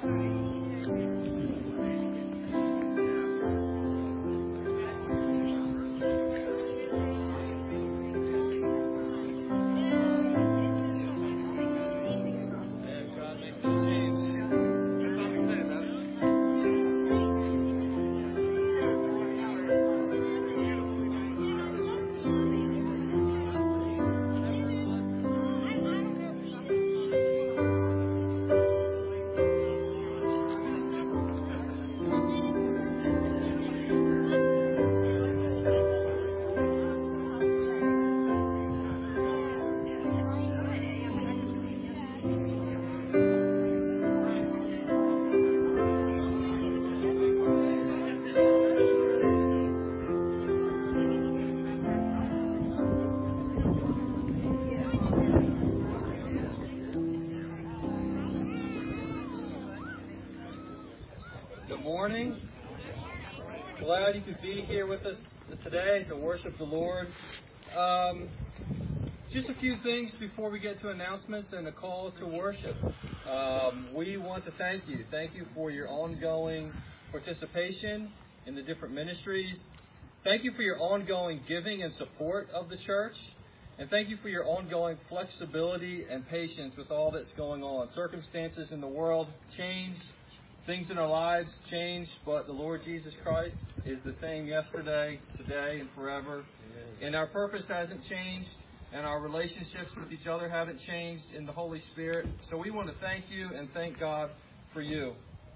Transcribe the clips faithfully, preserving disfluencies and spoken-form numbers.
Morning. Glad you could be here with us today to worship the Lord. Um, just a few things before we get to announcements and a call to worship. Um, we want to thank you. Thank you for your ongoing participation in the different ministries. Thank you for your ongoing giving and support of the church. And thank you for your ongoing flexibility and patience with all that's going on. Circumstances in the world change. Things in our lives change, but the Lord Jesus Christ is the same yesterday, today, and forever. And our purpose hasn't changed, and our relationships with each other haven't changed in the Holy Spirit. So we want to thank you and thank God for you.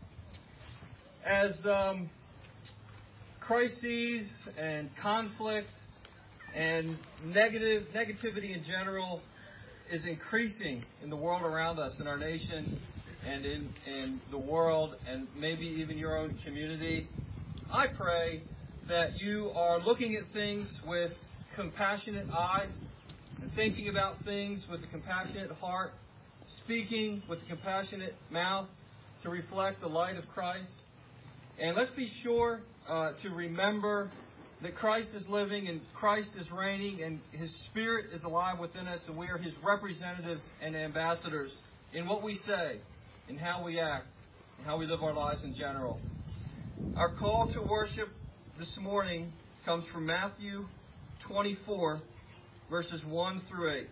As um, crises and conflict and negative negativity in general is increasing in the world around us, in our nation, and in, in the world, and maybe even your own community, I pray that you are looking at things with compassionate eyes and thinking about things with a compassionate heart, speaking with a compassionate mouth to reflect the light of Christ. And let's be sure uh, to remember that Christ is living and Christ is reigning and His Spirit is alive within us, and we are His representatives and ambassadors in what we say, in how we act, and how we live our lives in general. Our call to worship this morning comes from Matthew twenty-four, verses one through eight.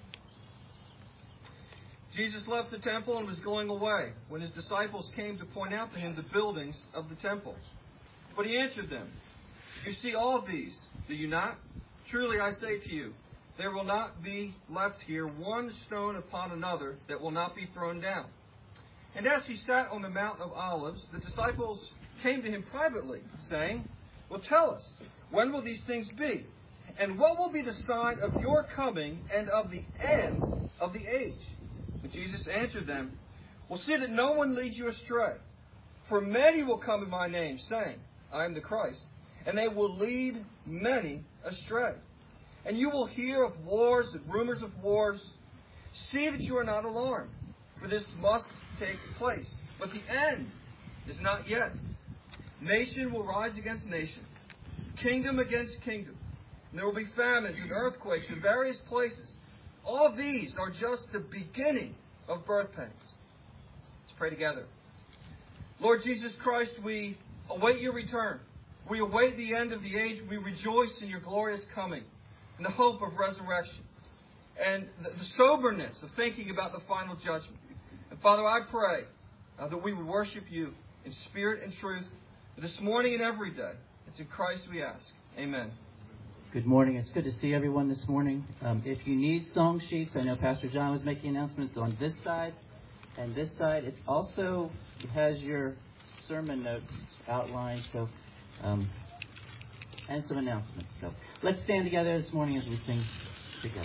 Jesus left the temple and was going away when His disciples came to point out to Him the buildings of the temple. But He answered them, "You see all these, do you not? Truly I say to you, there will not be left here one stone upon another that will not be thrown down." And as He sat on the Mount of Olives, the disciples came to Him privately, saying, "Well, tell us, when will these things be? And what will be the sign of your coming and of the end of the age?" But Jesus answered them, "Well, see that no one leads you astray. For many will come in my name, saying, 'I am the Christ,' and they will lead many astray. And you will hear of wars and rumors of wars. See that you are not alarmed. For this must take place. But the end is not yet. Nation will rise against nation, kingdom against kingdom. And there will be famines and earthquakes in various places. All these are just the beginning of birth pains." Let's pray together. Lord Jesus Christ, we await your return. We await the end of the age. We rejoice in your glorious coming and the hope of resurrection and the, the soberness of thinking about the final judgment. And Father, I pray uh, that we would worship you in spirit and truth this morning and every day. It's in Christ we ask. Amen. Good morning. It's good to see everyone this morning. Um, if you need song sheets, I know Pastor John was making announcements on this side and this side. It also has your sermon notes outlined, so um, and some announcements. So let's stand together this morning as we sing together.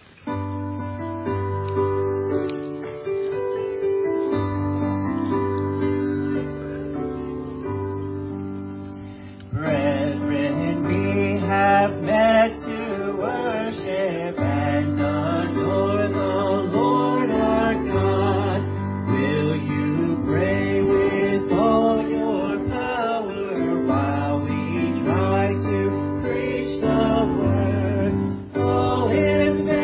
Brethren, we have met to worship and adore the Lord our God. Will you pray with all your power while we try to preach the word? All in vain.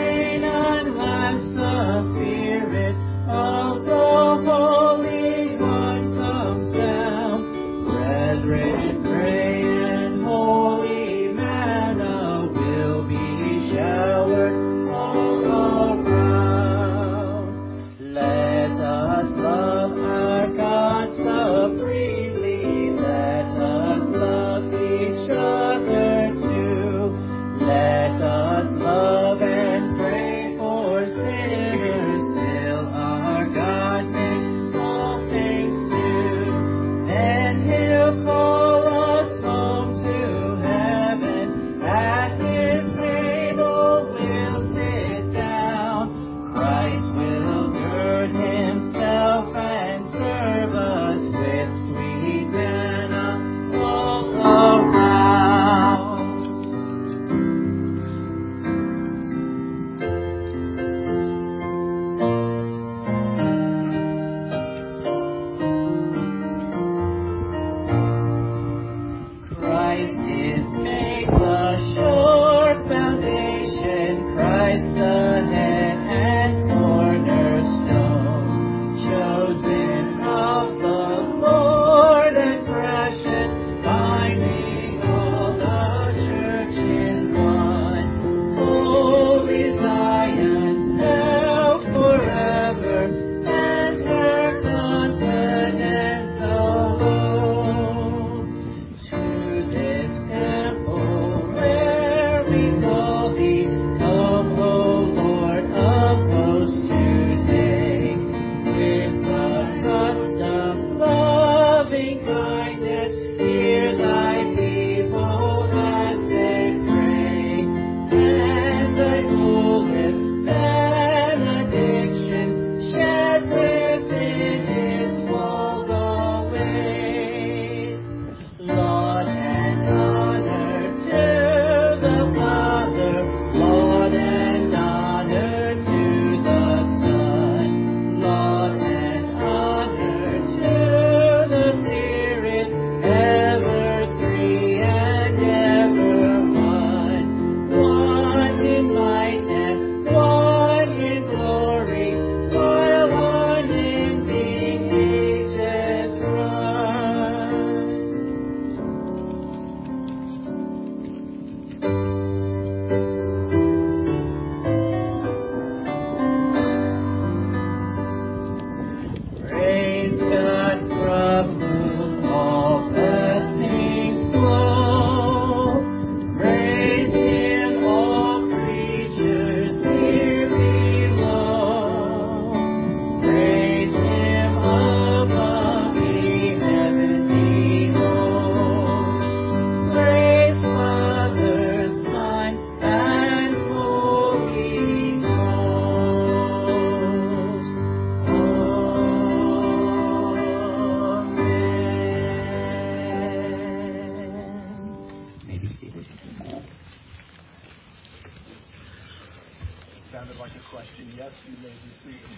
see you.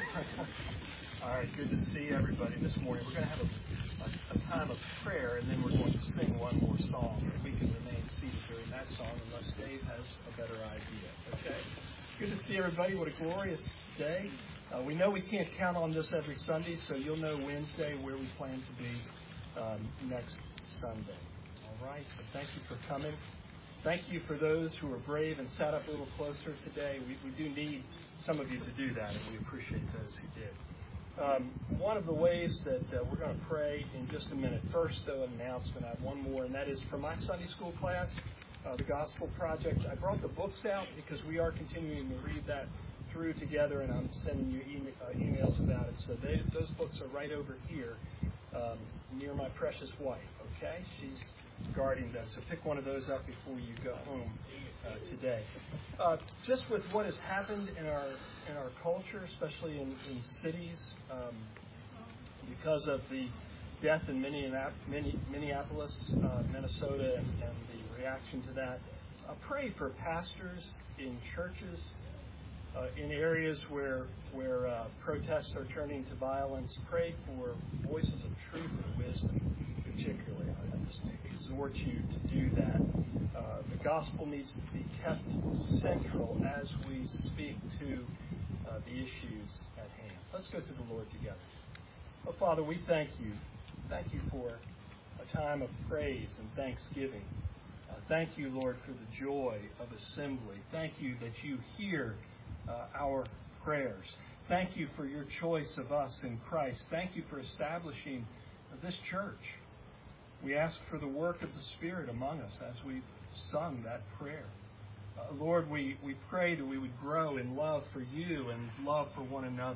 All right, good to see everybody this morning. We're going to have a, a, a time of prayer, and then we're going to sing one more song. And we can remain seated during that song unless Dave has a better idea. Okay? Good to see everybody. What a glorious day. Uh, we know we can't count on this every Sunday, so you'll know Wednesday where we plan to be um, next Sunday. All right? So thank you for coming. Thank you for those who are brave and sat up a little closer today. We, we do need some of you to do that, and we appreciate those who did. Um, one of the ways that uh, we're going to pray in just a minute. First, though, an announcement. I have one more, and that is for my Sunday school class, uh, the Gospel Project. I brought the books out because we are continuing to read that through together, and I'm sending you e- uh, emails about it. So they, those books are right over here um, near my precious wife, okay? She's guarding them. So pick one of those up before you go home uh, today. Uh, just with what has happened in our in our culture, especially in, in cities, um, because of the death in Minneapolis, uh, Minnesota, and, and the reaction to that, uh, pray for pastors in churches, uh, in areas where where uh, protests are turning to violence. Pray for voices of truth and wisdom, particularly. I, I just exhort you to do that. Uh, the gospel needs to be kept central as we speak to uh, the issues at hand. Let's go to the Lord together. Oh, Father, we thank you. Thank you for a time of praise and thanksgiving. Uh, thank you, Lord, for the joy of assembly. Thank you that you hear uh, our prayers. Thank you for your choice of us in Christ. Thank you for establishing this church. We ask for the work of the Spirit among us as we've sung that prayer. Uh, Lord, we, we pray that we would grow in love for you and love for one another.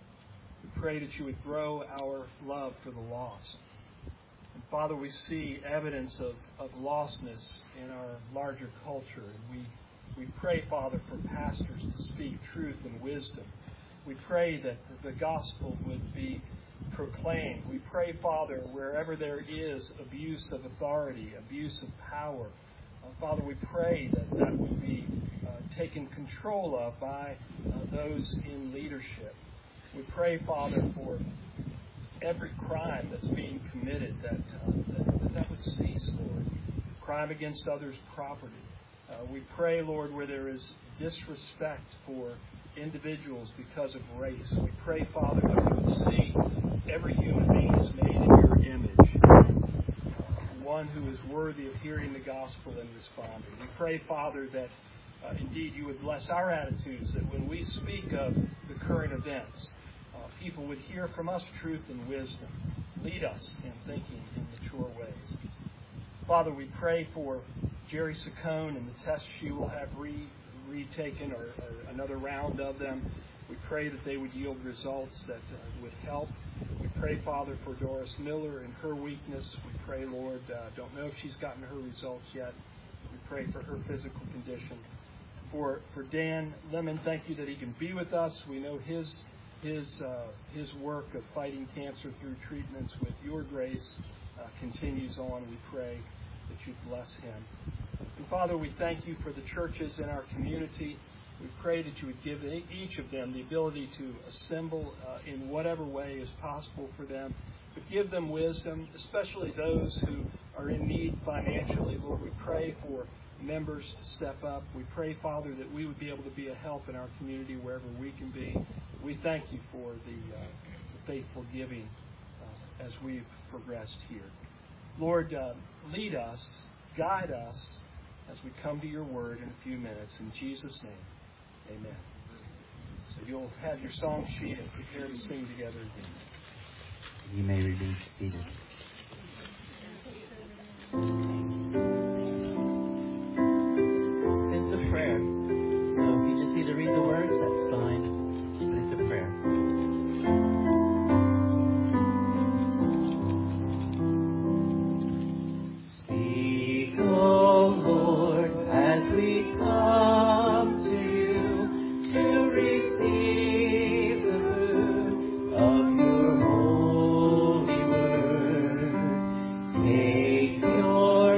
We pray that you would grow our love for the lost. And Father, we see evidence of, of lostness in our larger culture. And we, we pray, Father, for pastors to speak truth and wisdom. We pray that the gospel would be proclaimed. We pray, Father, wherever there is abuse of authority, abuse of power, uh, Father, we pray that that would be uh, taken control of by uh, those in leadership. We pray, Father, for every crime that's being committed, that uh, that, that would cease, Lord. Crime against others' property. Uh, we pray, Lord, where there is disrespect for individuals because of race. We pray, Father, that we would see every human being is made in your image, uh, one who is worthy of hearing the gospel and responding. We pray, Father, that uh, indeed you would bless our attitudes, that when we speak of the current events, uh, people would hear from us truth and wisdom. Lead us in thinking in mature ways. Father, we pray for Jerry Saccone and the tests she will have re- retaken or, or another round of them. We pray that they would yield results that uh, would help. We pray, Father, for Doris Miller and her weakness. We pray, Lord, uh, don't know if she's gotten her results yet. We pray for her physical condition. For for Dan Lemon, thank you that he can be with us. We know his his uh, his work of fighting cancer through treatments with your grace uh, continues on. We pray that you bless him. And Father, we thank you for the churches in our community. We pray that you would give each of them the ability to assemble uh, in whatever way is possible for them. But give them wisdom, especially those who are in need financially. Lord, we pray for members to step up. We pray, Father, that we would be able to be a help in our community wherever we can be. We thank you for the, uh, the faithful giving uh, as we've progressed here. Lord, uh, lead us, guide us as we come to your word in a few minutes. In Jesus' name, amen. So you'll have your song sheet and prepare to sing together again. You may remain seated. It's a prayer. So if you just need to read the words, that's fine. But it's a prayer. Speak, O Lord, as we come to you to receive the food of your holy word. Take your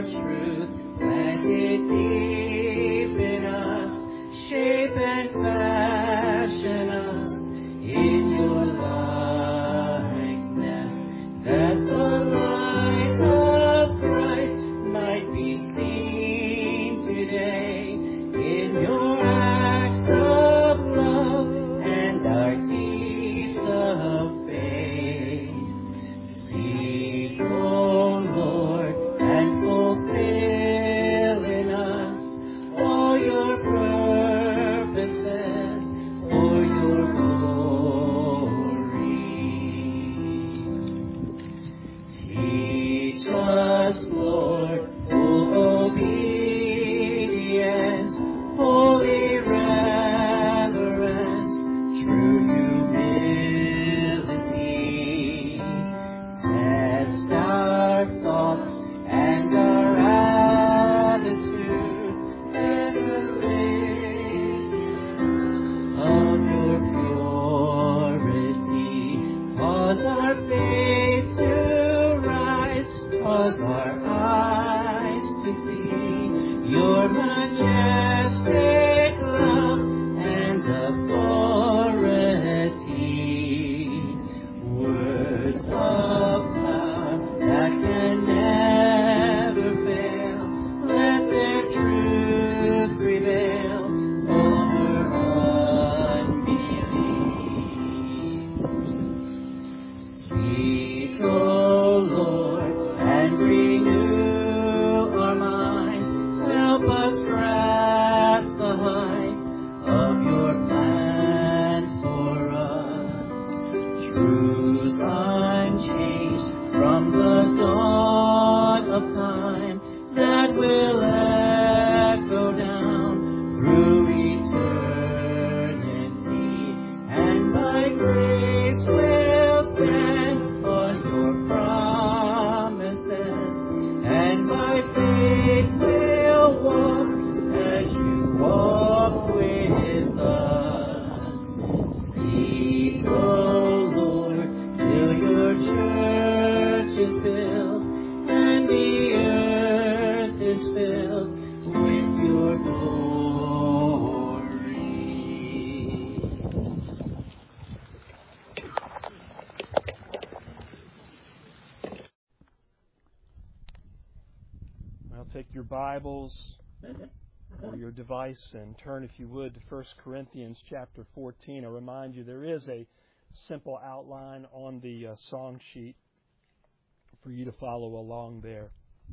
take your Bibles or your device and turn, if you would, to First Corinthians chapter fourteen. I remind you there is a simple outline on the uh, song sheet for you to follow along there.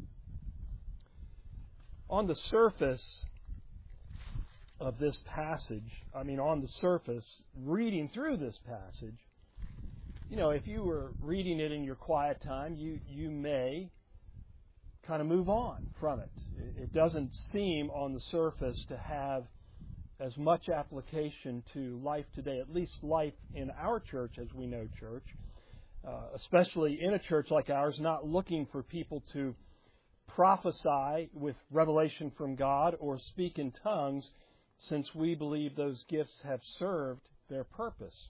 On the surface of this passage, I mean on the surface, reading through this passage, you know, if you were reading it in your quiet time, you, you may kind of move on from it. It doesn't seem on the surface to have as much application to life today, at least life in our church as we know church, uh, especially in a church like ours, not looking for people to prophesy with revelation from God or speak in tongues, since we believe those gifts have served their purpose.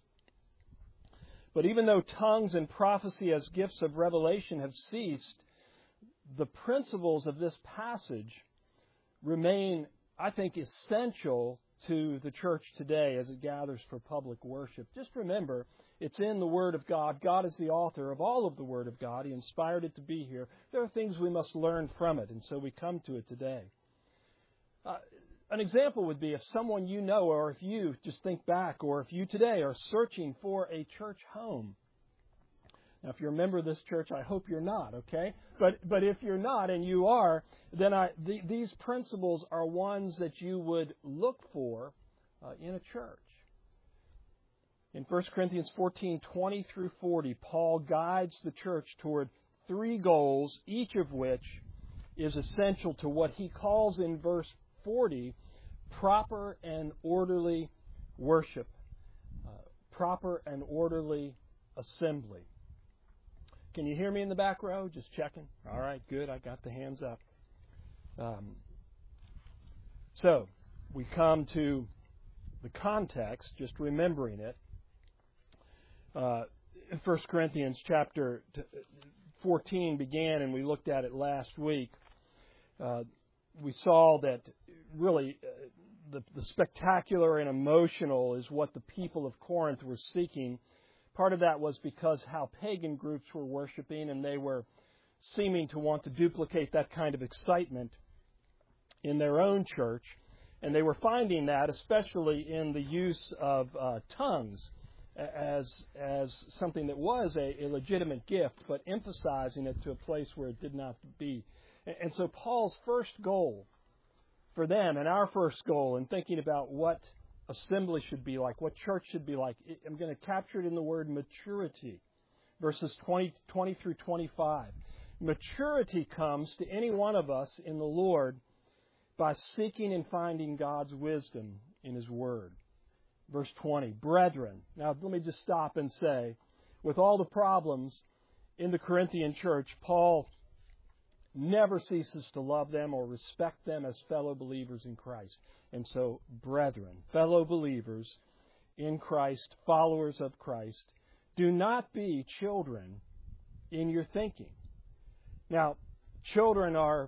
But even though tongues and prophecy as gifts of revelation have ceased, the principles of this passage remain, I think, essential to the church today as it gathers for public worship. Just remember, it's in the Word of God. God is the author of all of the Word of God. He inspired it to be here. There are things we must learn from it, and so we come to it today. Uh, an example would be if someone you know, or if you just think back, or if you today are searching for a church home. Now, if you're a member of this church, I hope you're not, okay? But but if you're not and you are, then I, the, these principles are ones that you would look for uh, in a church. In First Corinthians fourteen, twenty through forty, Paul guides the church toward three goals, each of which is essential to what he calls in verse forty, proper and orderly worship, uh, proper and orderly assembly. Can you hear me in the back row? Just checking. All right, good. I got the hands up. Um, so, we come to the context, just remembering it. Uh, First Corinthians chapter fourteen began, and we looked at it last week. Uh, we saw that really uh, the, the spectacular and emotional is what the people of Corinth were seeking. Part of that was because how pagan groups were worshiping, and they were seeming to want to duplicate that kind of excitement in their own church. And they were finding that, especially in the use of uh, tongues, as as something that was a, a legitimate gift, but emphasizing it to a place where it did not be. And, and so Paul's first goal for them, and our first goal in thinking about what assembly should be like, what church should be like, I'm going to capture it in the word maturity. Verses twenty, twenty through twenty-five. Maturity comes to any one of us in the Lord by seeking and finding God's wisdom in His Word. Verse twenty, brethren. Now let me just stop and say, with all the problems in the Corinthian church, Paul never ceases to love them or respect them as fellow believers in Christ. And so, brethren, fellow believers in Christ, followers of Christ, do not be children in your thinking. Now, children are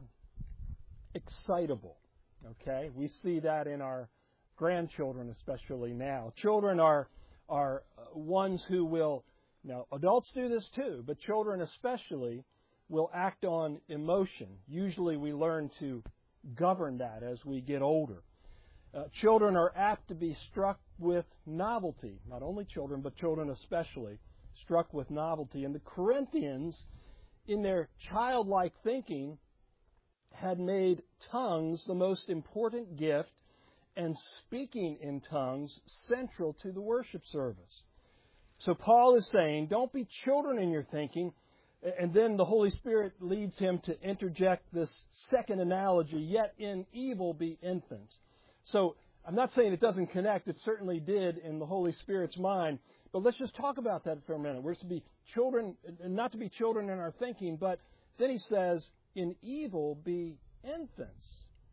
excitable, okay? We see that in our grandchildren, especially now. Children are are ones who will, now adults do this too, but children especially will act on emotion. Usually we learn to govern that as we get older. Uh, children are apt to be struck with novelty. Not only children, but children especially, struck with novelty. And the Corinthians, in their childlike thinking, had made tongues the most important gift and speaking in tongues central to the worship service. So Paul is saying, don't be children in your thinking. And then the Holy Spirit leads him to interject this second analogy, yet in evil be infants. So I'm not saying it doesn't connect. It certainly did in the Holy Spirit's mind. But let's just talk about that for a minute. We're to be children, not to be children in our thinking, but then he says, in evil be infants.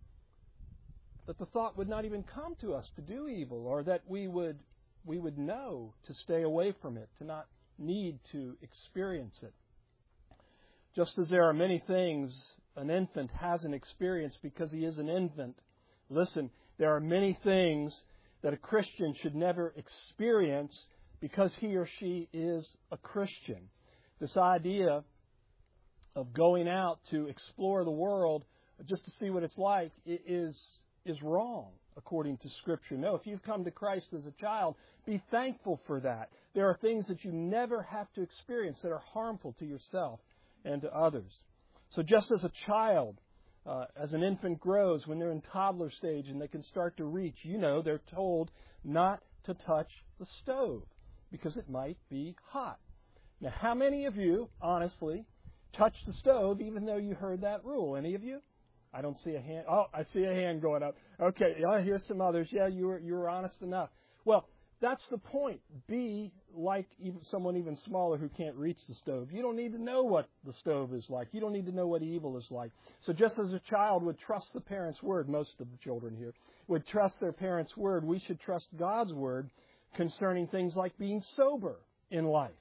That the thought would not even come to us to do evil, or that we would we would know to stay away from it, to not need to experience it. Just as there are many things an infant hasn't experienced because he is an infant, listen, there are many things that a Christian should never experience because he or she is a Christian. This idea of going out to explore the world just to see what it's like is, is wrong according to Scripture. No, if you've come to Christ as a child, be thankful for that. There are things that you never have to experience that are harmful to yourself and to others. So just as a child, uh, as an infant grows, when they're in toddler stage and they can start to reach, you know, they're told not to touch the stove because it might be hot. Now, how many of you, honestly, touch the stove even though you heard that rule? Any of you? I don't see a hand. Oh, I see a hand going up. Okay, yeah, here's some others. Yeah, you were you were honest enough. Well, that's the point. Be like even someone even smaller who can't reach the stove. You don't need to know what the stove is like. You don't need to know what evil is like. So just as a child would trust the parent's word, most of the children here would trust their parent's word, we should trust God's word concerning things like being sober in life,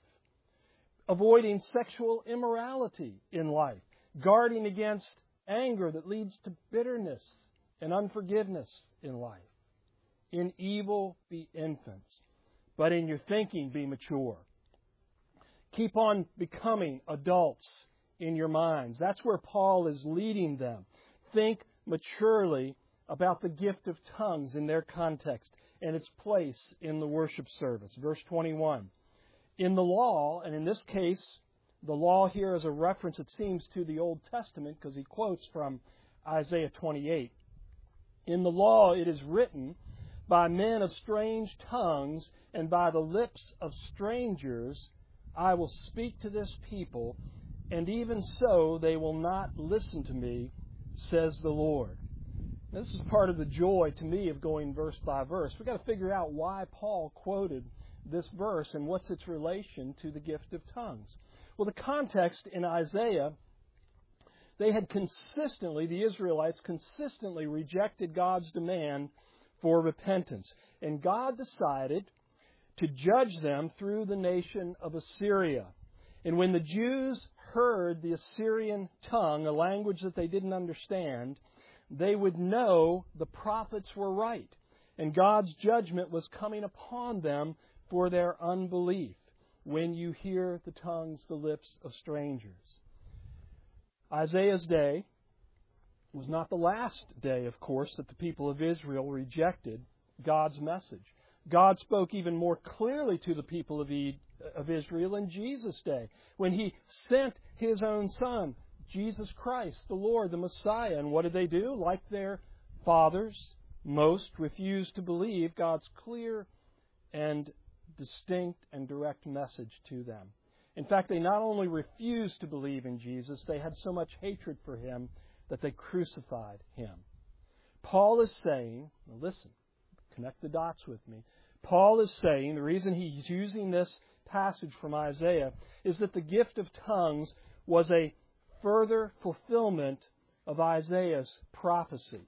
avoiding sexual immorality in life, guarding against anger that leads to bitterness and unforgiveness in life. In evil, be infants, but in your thinking, be mature. Keep on becoming adults in your minds. That's where Paul is leading them. Think maturely about the gift of tongues in their context and its place in the worship service. Verse twenty-one. In the law, and in this case, the law here is a reference, it seems, to the Old Testament because he quotes from Isaiah twenty-eight. In the law it is written, by men of strange tongues and by the lips of strangers I will speak to this people, and even so they will not listen to me, says the Lord. Now, this is part of the joy to me of going verse by verse. We've got to figure out why Paul quoted this verse and what's its relation to the gift of tongues. Well, the context in Isaiah, they had consistently, the Israelites consistently rejected God's demand for repentance. And God decided to judge them through the nation of Assyria. And when the Jews heard the Assyrian tongue, a language that they didn't understand, they would know the prophets were right. And God's judgment was coming upon them for their unbelief. When you hear the tongues, the lips of strangers. Isaiah's day was not the last day, of course, that the people of Israel rejected God's message. God spoke even more clearly to the people of, e- of Israel in Jesus' day, when He sent His own Son, Jesus Christ, the Lord, the Messiah. And what did they do? Like their fathers, most refused to believe God's clear and distinct and direct message to them. In fact, they not only refused to believe in Jesus, they had so much hatred for Him that they crucified Him. Paul is saying, now listen, connect the dots with me. Paul is saying, the reason he's using this passage from Isaiah is that the gift of tongues was a further fulfillment of Isaiah's prophecy.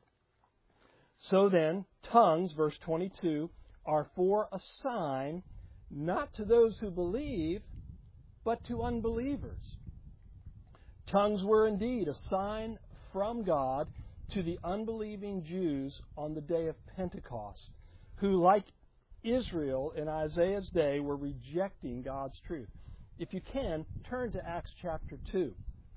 So then, tongues, verse twenty-two, are for a sign, not to those who believe, but to unbelievers. Tongues were indeed a sign from God to the unbelieving Jews on the day of Pentecost, who, like Israel in Isaiah's day, were rejecting God's truth. If you can, turn to Acts chapter two.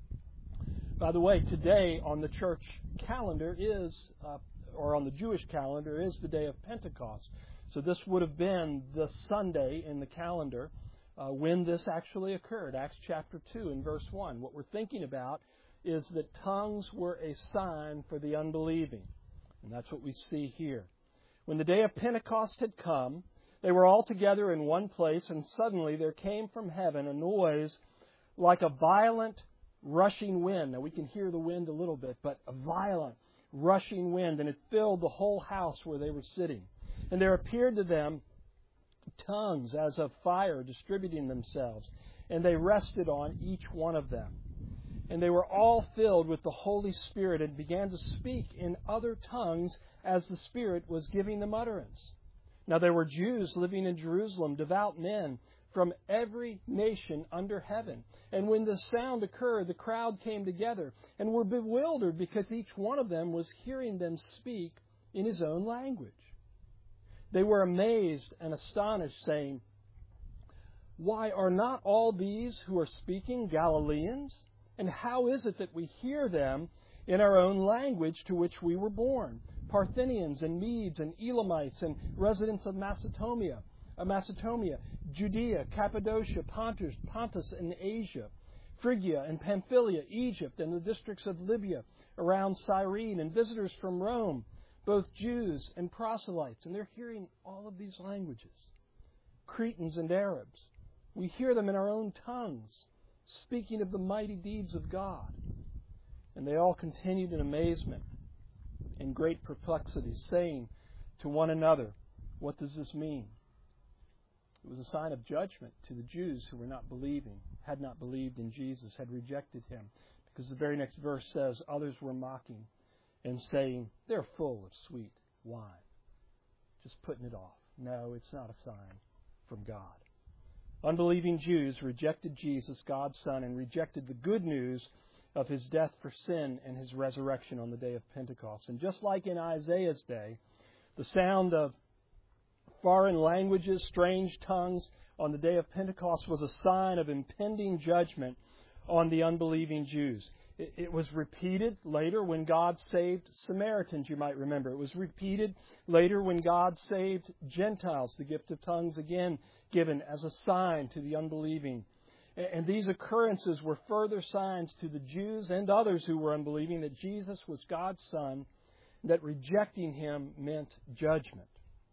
By the way, today on the church calendar is, uh, or on the Jewish calendar, is the day of Pentecost. So this would have been the Sunday in the calendar uh, when this actually occurred, Acts chapter two and verse one. What we're thinking about is that tongues were a sign for the unbelieving. And that's what we see here. When the day of Pentecost had come, they were all together in one place, and suddenly there came from heaven a noise like a violent rushing wind. Now we can hear the wind a little bit, but a violent rushing wind, and it filled the whole house where they were sitting. And there appeared to them tongues as of fire distributing themselves, and they rested on each one of them. And they were all filled with the Holy Spirit and began to speak in other tongues as the Spirit was giving them utterance. Now there were Jews living in Jerusalem, devout men from every nation under heaven. And when the sound occurred, the crowd came together and were bewildered because each one of them was hearing them speak in his own language. They were amazed and astonished, saying, "Why, are not all these who are speaking Galileans? And how is it that we hear them in our own language to which we were born, Parthians and Medes and Elamites and residents of Macedonia, uh, Macedonia, Judea, Cappadocia, Pontus, Pontus and Asia, Phrygia and Pamphylia, Egypt and the districts of Libya around Cyrene, and visitors from Rome, both Jews and proselytes. And they're hearing all of these languages. Cretans and Arabs. We hear them in our own tongues, speaking of the mighty deeds of God. And they all continued in amazement and great perplexity, saying to one another, "What does this mean?" It was a sign of judgment to the Jews who were not believing, had not believed in Jesus, had rejected Him. Because the very next verse says, others were mocking and saying, "They're full of sweet wine." Just putting it off. No, it's not a sign from God. Unbelieving Jews rejected Jesus, God's Son, and rejected the good news of His death for sin and His resurrection on the day of Pentecost. And just like in Isaiah's day, the sound of foreign languages, strange tongues on the day of Pentecost was a sign of impending judgment on the unbelieving Jews. It, it was repeated later when God saved Samaritans, you might remember. It was repeated later when God saved Gentiles, the gift of tongues again given as a sign to the unbelieving. And, and these occurrences were further signs to the Jews and others who were unbelieving that Jesus was God's Son, that rejecting Him meant judgment.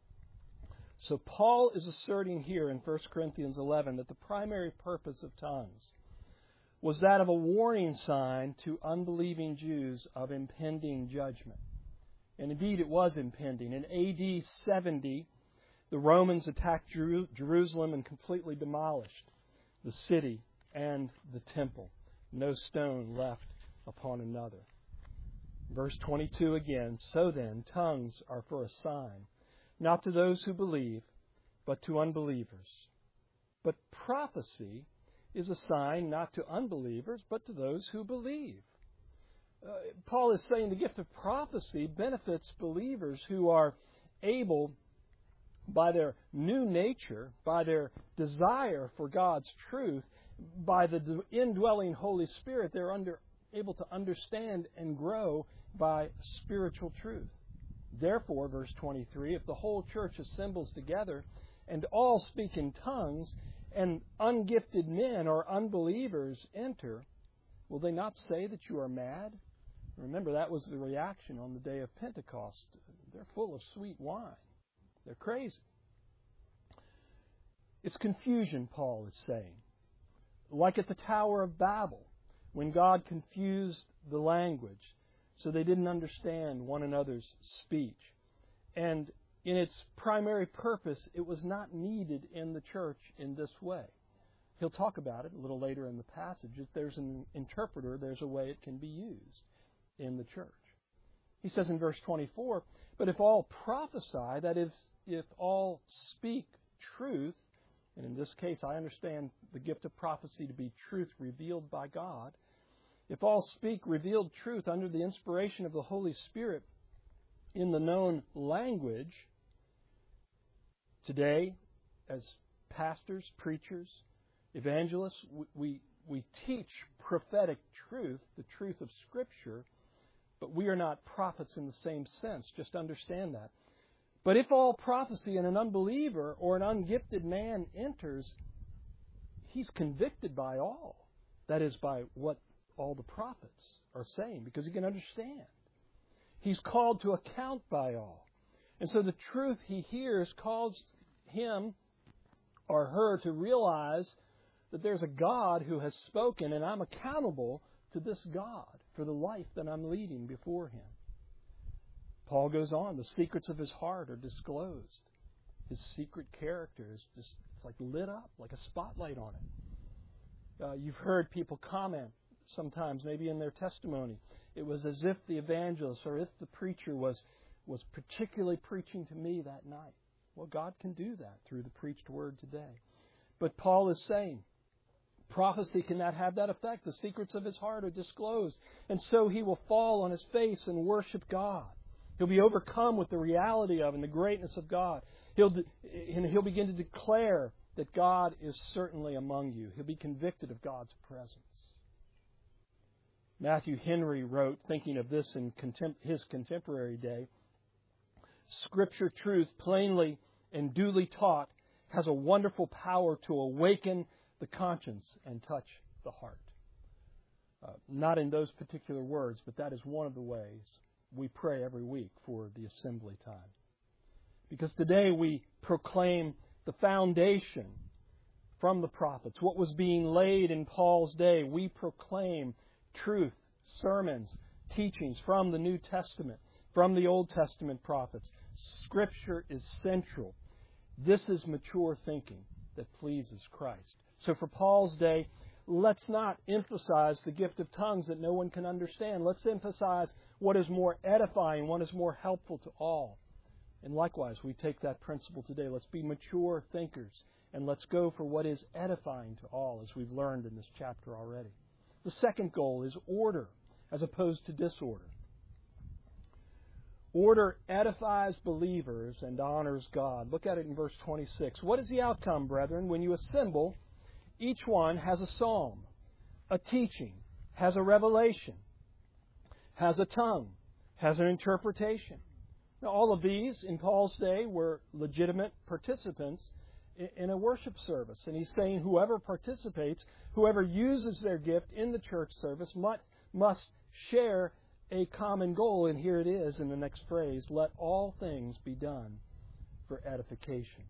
So Paul is asserting here in First Corinthians eleven that the primary purpose of tongues was that of a warning sign to unbelieving Jews of impending judgment. And indeed it was impending. In A D seventy, the Romans attacked Jeru- Jerusalem and completely demolished the city and the temple. No stone left upon another. Verse twenty-two again, "So then, tongues are for a sign, not to those who believe, but to unbelievers. But prophecy is a sign not to unbelievers, but to those who believe." Uh, Paul is saying the gift of prophecy benefits believers who are able, by their new nature, by their desire for God's truth, by the indwelling Holy Spirit, they're under, able to understand and grow by spiritual truth. Therefore, verse twenty-three, if the whole church assembles together and all speak in tongues, and ungifted men or unbelievers enter, will they not say that you are mad? Remember, that was the reaction on the day of Pentecost. They're full of sweet wine. They're crazy. It's confusion, Paul is saying. Like at the Tower of Babel, when God confused the language so they didn't understand one another's speech. And in its primary purpose, it was not needed in the church in this way. He'll talk about it a little later in the passage. If there's an interpreter, there's a way it can be used in the church. He says in verse twenty-four, "But if all prophesy," that is, if all speak truth, and in this case I understand the gift of prophecy to be truth revealed by God, if all speak revealed truth under the inspiration of the Holy Spirit in the known language, today, as pastors, preachers, evangelists, we, we teach prophetic truth, the truth of Scripture, but we are not prophets in the same sense. Just understand that. But if all prophecy and an unbeliever or an ungifted man enters, he's convicted by all. That is, by what all the prophets are saying, because he can understand. He's called to account by all. And so the truth he hears calls him or her to realize that there's a God who has spoken, and I'm accountable to this God for the life that I'm leading before Him. Paul goes on, the secrets of his heart are disclosed. His secret character is just, it's like lit up, like a spotlight on it. Uh, you've heard people comment sometimes, maybe in their testimony, it was as if the evangelist or if the preacher was, was particularly preaching to me that night. Well, God can do that through the preached word today. But Paul is saying, prophecy cannot have that effect. The secrets of his heart are disclosed. And so he will fall on his face and worship God. He'll be overcome with the reality of and the greatness of God. He'll de- and he'll begin to declare that God is certainly among you. He'll be convicted of God's presence. Matthew Henry wrote, thinking of this in contem- his contemporary day, Scripture truth, plainly and duly taught, has a wonderful power to awaken the conscience and touch the heart. Uh, not in those particular words, but that is one of the ways we pray every week for the assembly time. Because today we proclaim the foundation from the prophets, what was being laid in Paul's day. We proclaim truth, sermons, teachings from the New Testament, from the Old Testament prophets. Scripture is central. This is mature thinking that pleases Christ. So for Paul's day, let's not emphasize the gift of tongues that no one can understand. Let's emphasize what is more edifying, what is more helpful to all. And likewise, we take that principle today. Let's be mature thinkers, and let's go for what is edifying to all, as we've learned in this chapter already. The second goal is order, as opposed to disorder. Order edifies believers and honors God. Look at it in verse twenty-six. What is the outcome, brethren, when you assemble? Each one has a psalm, a teaching, has a revelation, has a tongue, has an interpretation. Now, all of these in Paul's day were legitimate participants in a worship service. And he's saying whoever participates, whoever uses their gift in the church service must share a common goal. And here it is in the next phrase, let all things be done for edification.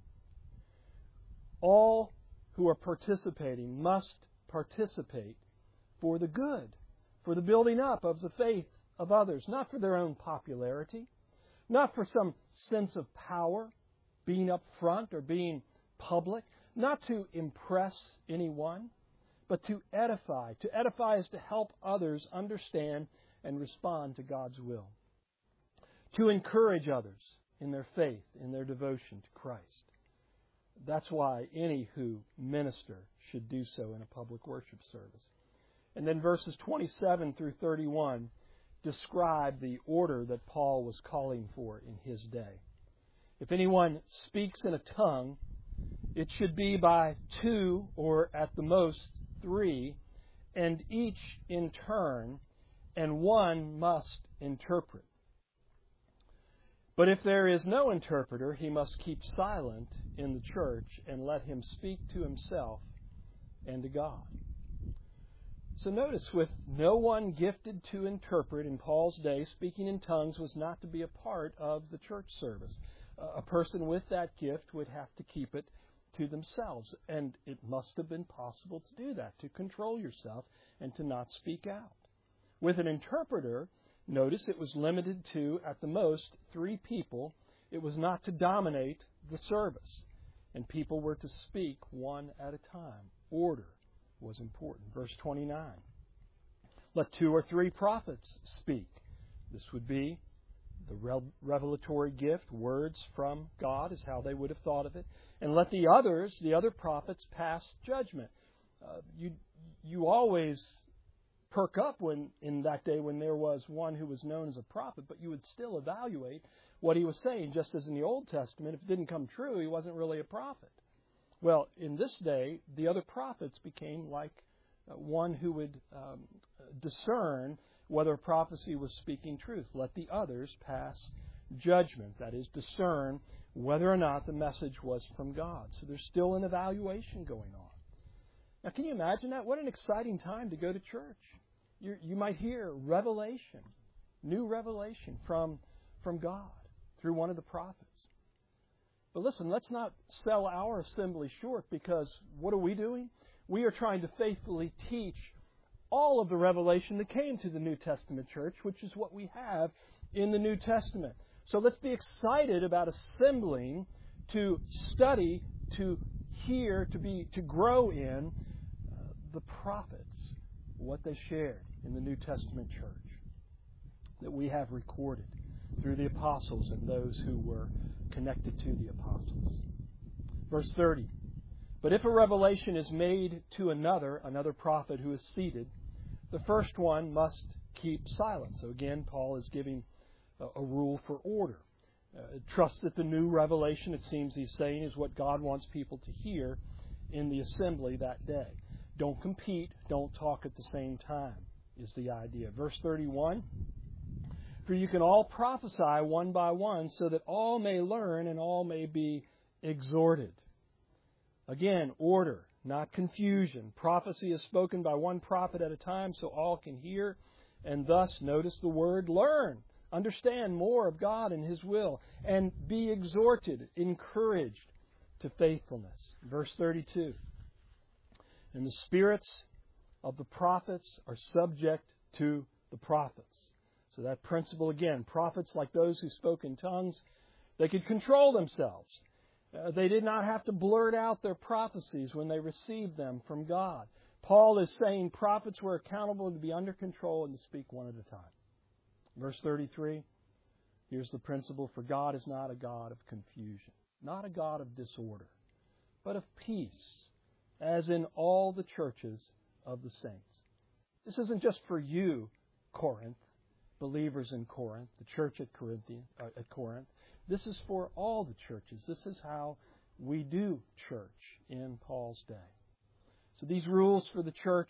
All who are participating must participate for the good, for the building up of the faith of others, not for their own popularity, not for some sense of power, being up front or being public, not to impress anyone, but to edify. To edify is to help others understand and respond to God's will. To encourage others in their faith, in their devotion to Christ. That's why any who minister should do so in a public worship service. And then verses twenty-seven through thirty-one describe the order that Paul was calling for in his day. If anyone speaks in a tongue, it should be by two or at the most three, and each in turn, and one must interpret. But if there is no interpreter, he must keep silent in the church and let him speak to himself and to God. So notice, with no one gifted to interpret in Paul's day, speaking in tongues was not to be a part of the church service. A person with that gift would have to keep it to themselves, and it must have been possible to do that, to control yourself and to not speak out. With an interpreter, notice it was limited to, at the most, three people. It was not to dominate the service, and people were to speak one at a time. Order was important. Verse twenty-nine. Let two or three prophets speak. This would be the revelatory gift. Words from God is how they would have thought of it. And let the others, the other prophets, pass judgment. Uh, you you always perk up when in that day when there was one who was known as a prophet, but you would still evaluate what he was saying, just as in the Old Testament. If it didn't come true, he wasn't really a prophet. Well, in this day, the other prophets became like uh, one who would um, discern whether a prophecy was speaking truth. Let the others pass judgment, that is, discern whether or not the message was from God. So there's still an evaluation going on. Now, can you imagine that? What an exciting time to go to church. You, you might hear revelation, new revelation from, from God through one of the prophets. But listen, let's not sell our assembly short, because what are we doing? We are trying to faithfully teach all of the revelation that came to the New Testament church, which is what we have in the New Testament. So let's be excited about assembling to study, to hear, to be, to grow in uh, the prophets, what they shared in the New Testament church that we have recorded through the apostles and those who were connected to the apostles. Verse thirty. But if a revelation is made to another, another prophet who is seated, the first one must keep silent. So again, Paul is giving a, a rule for order. Uh, trust that the new revelation, it seems he's saying, is what God wants people to hear in the assembly that day. Don't compete. Don't talk at the same time. is the idea. Verse thirty-one, for you can all prophesy one by one, so that all may learn and all may be exhorted. Again, order, not confusion. Prophecy is spoken by one prophet at a time, so all can hear. And thus, notice the word learn. Understand more of God and His will. And be exhorted, encouraged to faithfulness. Verse thirty-two. And the spirits of the prophets are subject to the prophets. So that principle again, prophets like those who spoke in tongues, they could control themselves. Uh, they did not have to blurt out their prophecies when they received them from God. Paul is saying prophets were accountable to be under control and to speak one at a time. Verse thirty-three, here's the principle, for God is not a God of confusion, not a God of disorder, but of peace, as in all the churches of the saints. This isn't just for you, Corinth, believers in Corinth, the church at Corinthian, uh, at Corinth. This is for all the churches. This is how we do church in Paul's day. So these rules for the church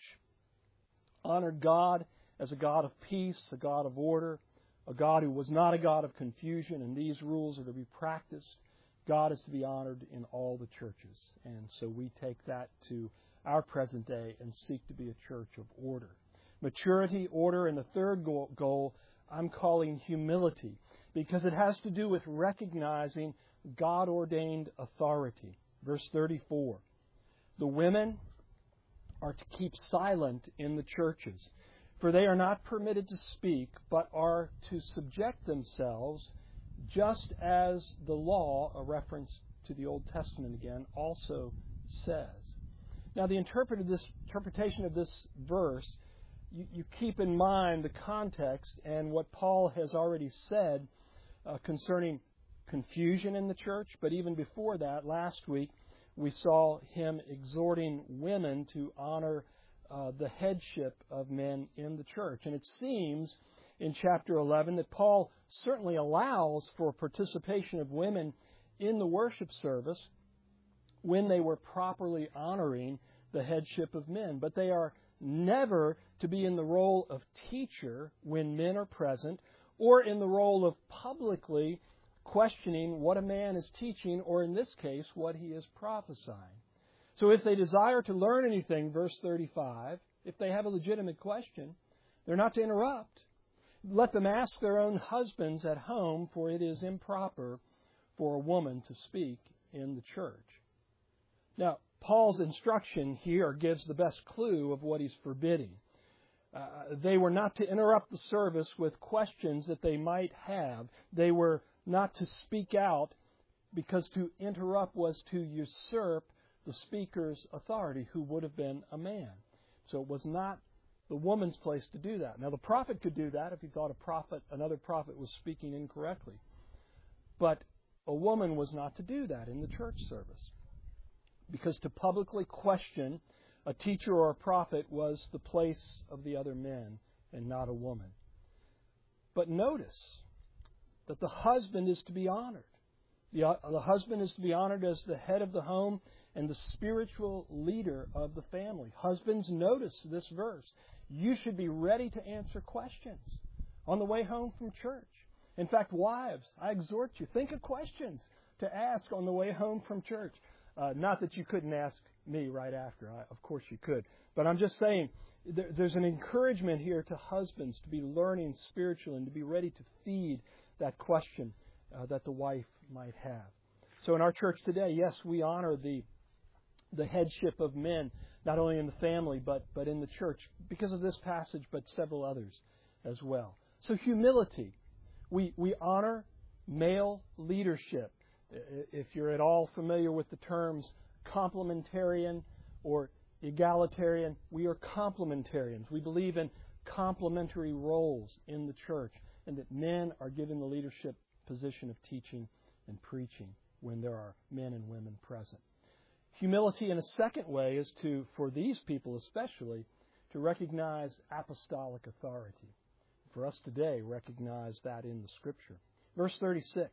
honored God as a God of peace, a God of order, a God who was not a God of confusion, and these rules are to be practiced. God is to be honored in all the churches. And so we take that to our present day and seek to be a church of order. Maturity, order, and the third goal I'm calling humility, because it has to do with recognizing God-ordained authority. Verse thirty-four, the women are to keep silent in the churches, for they are not permitted to speak, but are to subject themselves, just as the law, a reference to the Old Testament again, also says. Now, the interpret of this, interpretation of this verse, you, you keep in mind the context and what Paul has already said uh, concerning confusion in the church. But even before that, last week, we saw him exhorting women to honor uh, the headship of men in the church. And it seems in chapter eleven that Paul certainly allows for participation of women in the worship service when they were properly honoring the headship of men. But they are never to be in the role of teacher when men are present, or in the role of publicly questioning what a man is teaching, or in this case, what he is prophesying. So if they desire to learn anything, verse thirty-five, if they have a legitimate question, they're not to interrupt. Let them ask their own husbands at home, for it is improper for a woman to speak in the church. Now, Paul's instruction here gives the best clue of what he's forbidding. Uh, they were not to interrupt the service with questions that they might have. They were not to speak out, because to interrupt was to usurp the speaker's authority, who would have been a man. So it was not the woman's place to do that. Now, the prophet could do that if he thought a prophet, another prophet was speaking incorrectly. But a woman was not to do that in the church service, because to publicly question a teacher or a prophet was the place of the other men and not a woman. But notice that the husband is to be honored. The, uh, the husband is to be honored as the head of the home and the spiritual leader of the family. Husbands, notice this verse. You should be ready to answer questions on the way home from church. In fact, wives, I exhort you, think of questions to ask on the way home from church. Uh, not that you couldn't ask me right after. I, of course you could. But I'm just saying, there, there's an encouragement here to husbands to be learning spiritually and to be ready to feed that question uh, that the wife might have. So in our church today, yes, we honor the the headship of men, not only in the family, but, but in the church, because of this passage, but several others as well. So humility. We, we honor male leadership. If you're at all familiar with the terms complementarian or egalitarian, we are complementarians. We believe in complementary roles in the church, and that men are given the leadership position of teaching and preaching when there are men and women present. Humility in a second way is to, for these people especially, to recognize apostolic authority. For us today, recognize that in the Scripture. Verse thirty-six.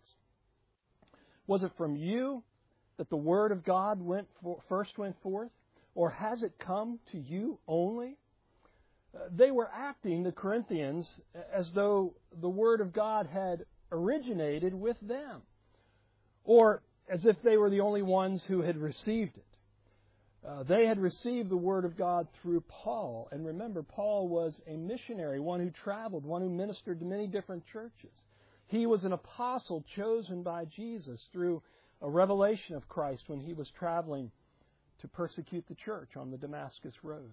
Was it from you that the Word of God went for, first went forth? Or has it come to you only? uh, they were acting, the Corinthians, as though the Word of God had originated with them, or as if they were the only ones who had received it. Uh, they had received the Word of God through Paul. And remember, Paul was a missionary, one who traveled, one who ministered to many different churches. He was an apostle chosen by Jesus through a revelation of Christ when he was traveling to persecute the church on the Damascus Road.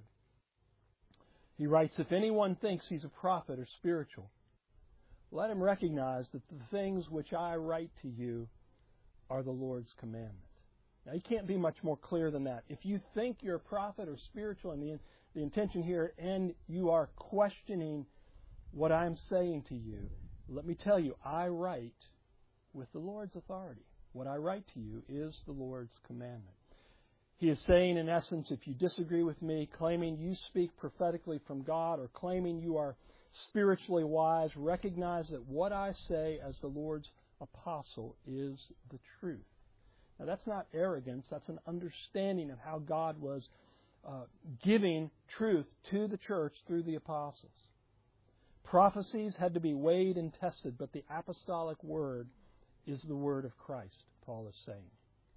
He writes, "If anyone thinks he's a prophet or spiritual, let him recognize that the things which I write to you are the Lord's commandment." Now, you can't be much more clear than that. If you think you're a prophet or spiritual, and the, the intention here, and you are questioning what I'm saying to you, let me tell you, I write with the Lord's authority. What I write to you is the Lord's commandment. He is saying, in essence, if you disagree with me, claiming you speak prophetically from God or claiming you are spiritually wise, recognize that what I say as the Lord's apostle is the truth. Now, that's not arrogance. That's an understanding of how God was uh, giving truth to the church through the apostles. Prophecies had to be weighed and tested, but the apostolic word is the word of Christ, Paul is saying.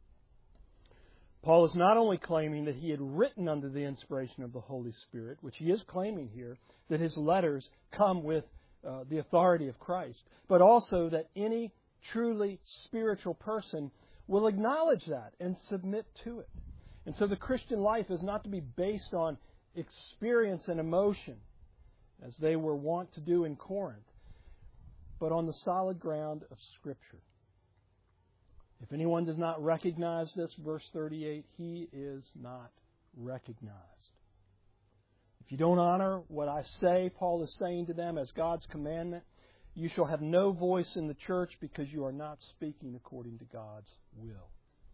Paul is not only claiming that he had written under the inspiration of the Holy Spirit, which he is claiming here, that his letters come with uh, the authority of Christ, but also that any truly spiritual person will acknowledge that and submit to it. And so the Christian life is not to be based on experience and emotion, as they were wont to do in Corinth, but on the solid ground of Scripture. If anyone does not recognize this, verse thirty-eight, he is not recognized. If you don't honor what I say, Paul is saying to them, as God's commandment, you shall have no voice in the church because you are not speaking according to God's will.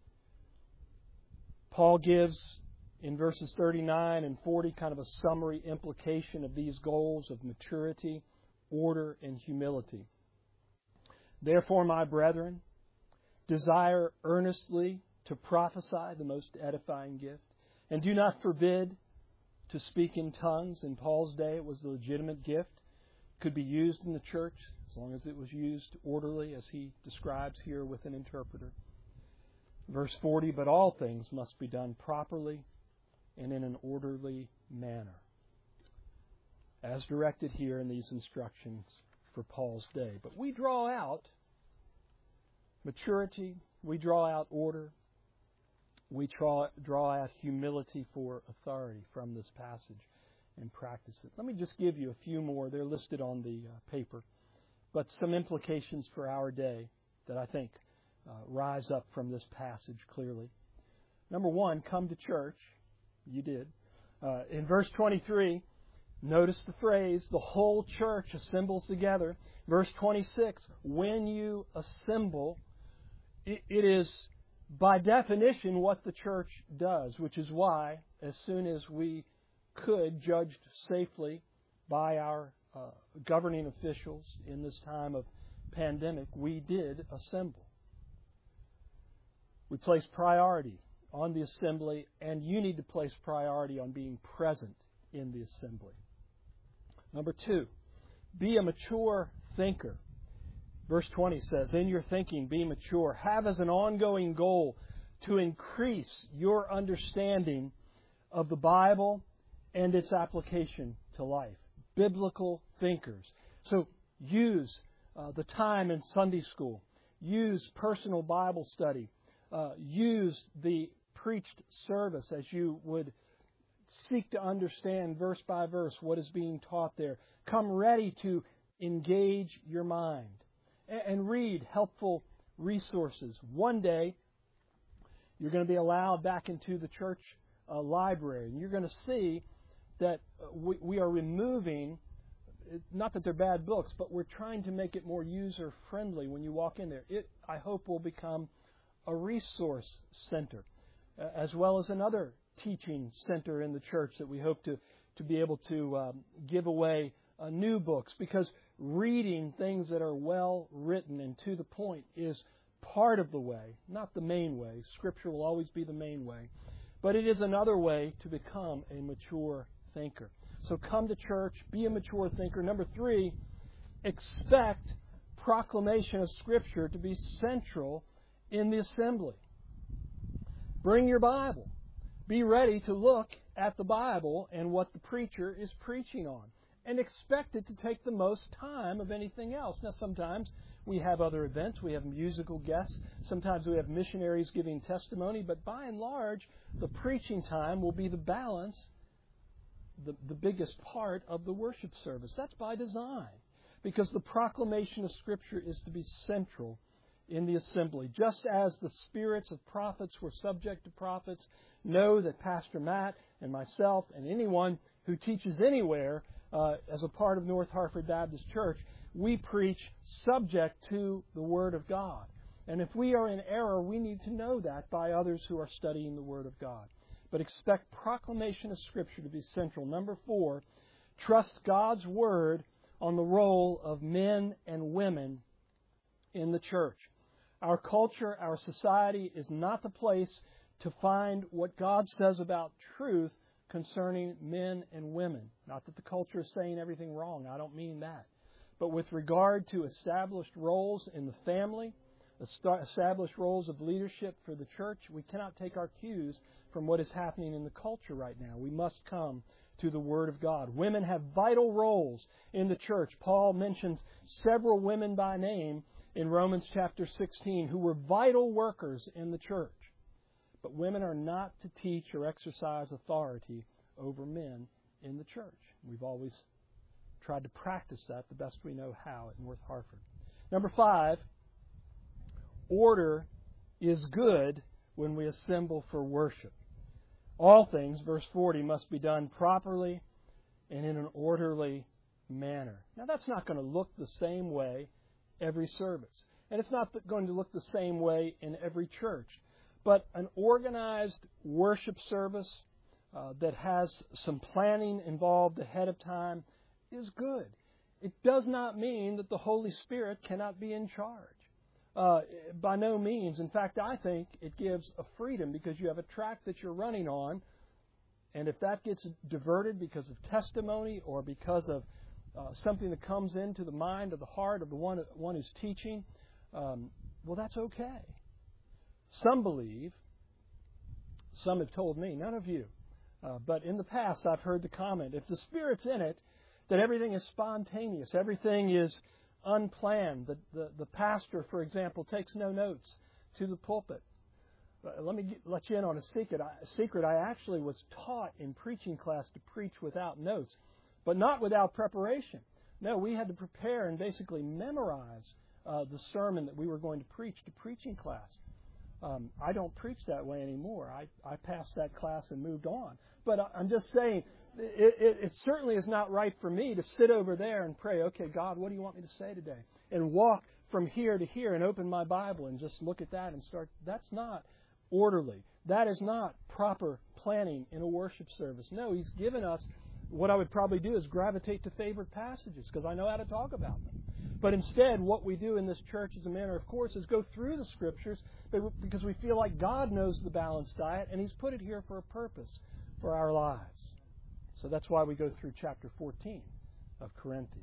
Paul gives in verses thirty-nine and forty kind of a summary implication of these goals of maturity, order, and humility. Therefore, my brethren, desire earnestly to prophesy, the most edifying gift, and do not forbid to speak in tongues. In Paul's day, it was a legitimate gift. Could be used in the church as long as it was used orderly, as he describes here with an interpreter. Verse forty, but all things must be done properly and in an orderly manner, as directed here in these instructions for Paul's day. But we draw out maturity, we draw out order, we draw, draw out humility for authority from this passage and practice it. Let me just give you a few more. They're listed on the uh, paper, but some implications for our day that I think uh, rise up from this passage clearly. Number one, come to church. You did. Uh, in verse twenty-three, notice the phrase, the whole church assembles together. Verse twenty-six, when you assemble, it, it is by definition what the church does, which is why, as soon as we could, judged safely by our uh, governing officials in this time of pandemic, we did assemble. We place priority on the assembly, and you need to place priority on being present in the assembly. Number two, be a mature thinker. Verse twenty says, in your thinking, be mature. Have as an ongoing goal to increase your understanding of the Bible and its application to life. Biblical thinkers. So use uh, the time in Sunday school. Use personal Bible study. Uh, use the preached service as you would seek to understand verse by verse what is being taught there. Come ready to engage your mind and, and read helpful resources. One day, you're going to be allowed back into the church uh, library, and you're going to see that we, we are removing, not that they're bad books, but we're trying to make it more user-friendly when you walk in there. It, I hope, will become a resource center, uh, as well as another teaching center in the church that we hope to, to be able to um, give away uh, new books, because reading things that are well written and to the point is part of the way, not the main way. Scripture will always be the main way, but it is another way to become a mature thinker. So come to church, be a mature thinker. Number three, expect proclamation of Scripture to be central in the assembly. Bring your Bible. Be ready to look at the Bible and what the preacher is preaching on. And expect it to take the most time of anything else. Now, sometimes we have other events. We have musical guests. Sometimes we have missionaries giving testimony. But by and large, the preaching time will be the balance, the, the biggest part of the worship service. That's by design. Because the proclamation of Scripture is to be central in the assembly. Just as the spirits of prophets were subject to prophets, know that Pastor Matt and myself and anyone who teaches anywhere uh, as a part of North Hartford Baptist Church, we preach subject to the Word of God. And if we are in error, we need to know that by others who are studying the Word of God. But expect proclamation of Scripture to be central. Number four, trust God's Word on the role of men and women in the church. Our culture, our society is not the place to find what God says about truth concerning men and women. Not that the culture is saying everything wrong. I don't mean that. But with regard to established roles in the family, established roles of leadership for the church, we cannot take our cues from what is happening in the culture right now. We must come to the Word of God. Women have vital roles in the church. Paul mentions several women by name in Romans chapter sixteen who were vital workers in the church. But women are not to teach or exercise authority over men in the church. We've always tried to practice that the best we know how at North Hartford. Number five, order is good when we assemble for worship. All things, verse forty, must be done properly and in an orderly manner. Now, that's not going to look the same way every service. And it's not going to look the same way in every church. But an organized worship service uh, that has some planning involved ahead of time is good. It does not mean that the Holy Spirit cannot be in charge. Uh, by no means. In fact, I think it gives a freedom because you have a track that you're running on, and if that gets diverted because of testimony or because of uh, something that comes into the mind or the heart of the one, one who's teaching, um, well, that's okay. Some believe, some have told me, none of you, uh, but in the past I've heard the comment, if the Spirit's in it, that everything is spontaneous, everything is unplanned. The, the, the pastor, for example, takes no notes to the pulpit. Uh, let me get, let you in on a secret. I, secret. I actually was taught in preaching class to preach without notes, but not without preparation. No, we had to prepare and basically memorize uh, the sermon that we were going to preach to preaching class. Um, I don't preach that way anymore. I, I passed that class and moved on. But I, I'm just saying, It, it, it certainly is not right for me to sit over there and pray, okay, God, what do you want me to say today? And walk from here to here and open my Bible and just look at that and start. That's not orderly. That is not proper planning in a worship service. No, He's given us, what I would probably do is gravitate to favorite passages because I know how to talk about them. But instead, what we do in this church as a matter of course is go through the Scriptures because we feel like God knows the balanced diet and He's put it here for a purpose for our lives. So that's why we go through chapter fourteen of Corinthians.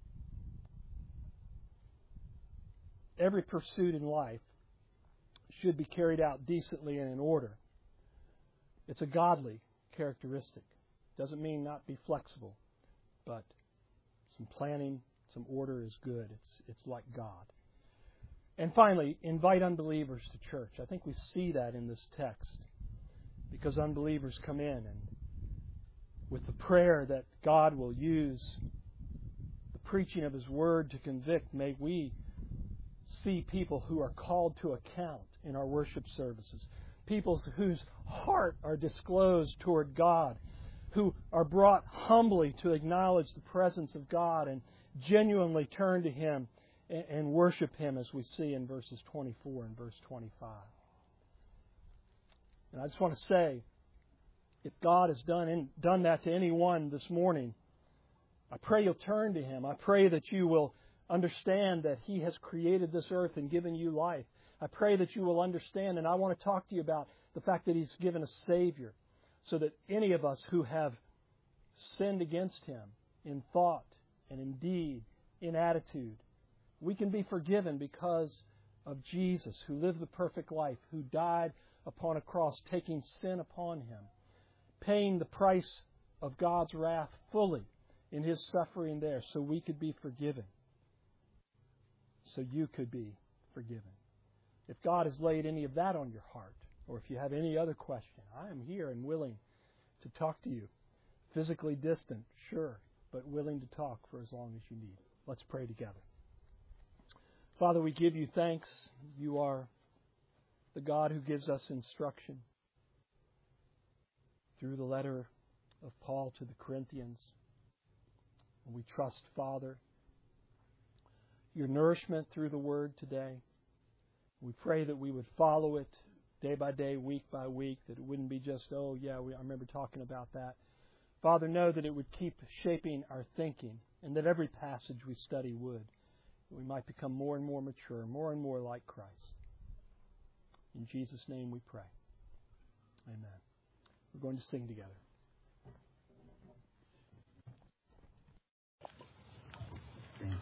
Every pursuit in life should be carried out decently and in order. It's a godly characteristic. Doesn't mean not be flexible, but some planning, some order is good. It's it's like God. And finally, invite unbelievers to church. I think we see that in this text because unbelievers come in and with the prayer that God will use the preaching of His Word to convict, may we see people who are called to account in our worship services. People whose heart are disclosed toward God, who are brought humbly to acknowledge the presence of God and genuinely turn to Him and worship Him, as we see in verses twenty-four and verse twenty-five. And I just want to say, if God has done in, done that to anyone this morning, I pray you'll turn to Him. I pray that you will understand that He has created this earth and given you life. I pray that you will understand, and I want to talk to you about the fact that He's given a Savior, so that any of us who have sinned against Him in thought and in deed, in attitude. We can be forgiven because of Jesus, who lived the perfect life, who died upon a cross, taking sin upon Him, paying the price of God's wrath fully in His suffering there so we could be forgiven, so you could be forgiven. If God has laid any of that on your heart, or if you have any other question, I am here and willing to talk to you. Physically distant, sure, but willing to talk for as long as you need. Let's pray together. Father, we give you thanks. You are the God who gives us instruction through the letter of Paul to the Corinthians. And we trust, Father, your nourishment through the Word today. We pray that we would follow it day by day, week by week, that it wouldn't be just, oh, yeah, we, I remember talking about that. Father, know that it would keep shaping our thinking, and that every passage we study would. That we might become more and more mature, more and more like Christ. In Jesus' name we pray. Amen. We're going to sing together. Stand.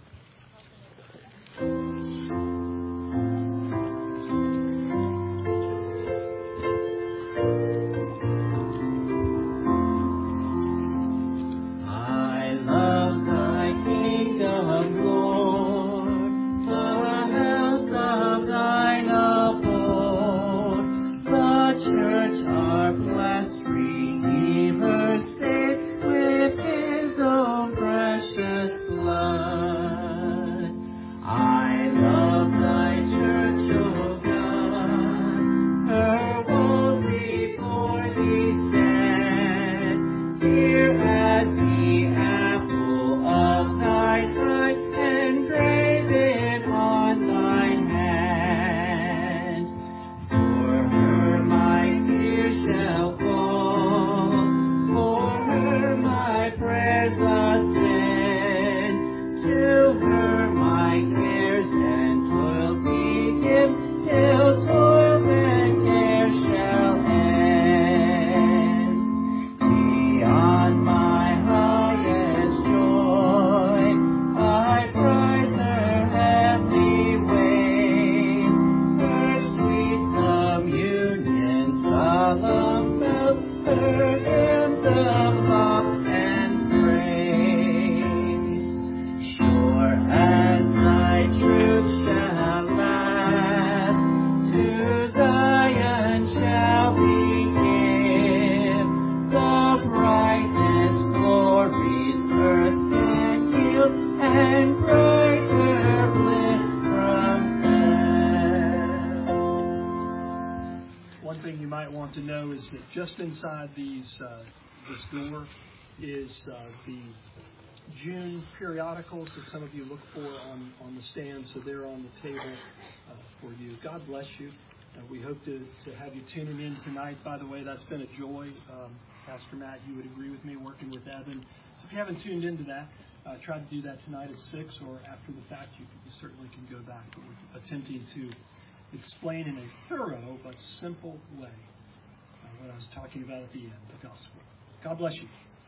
Just inside these, uh, this door is uh, the June periodicals that some of you look for on, on the stand, so they're on the table uh, for you. God bless you. Uh, we hope to, to have you tuning in tonight. By the way, that's been a joy. Um, Pastor Matt, you would agree with me, working with Evan. So if you haven't tuned into that, uh, try to do that tonight at six, or after the fact, you, you certainly can go back. But we're attempting to explain in a thorough but simple way what I was talking about at the end, the gospel. God bless you.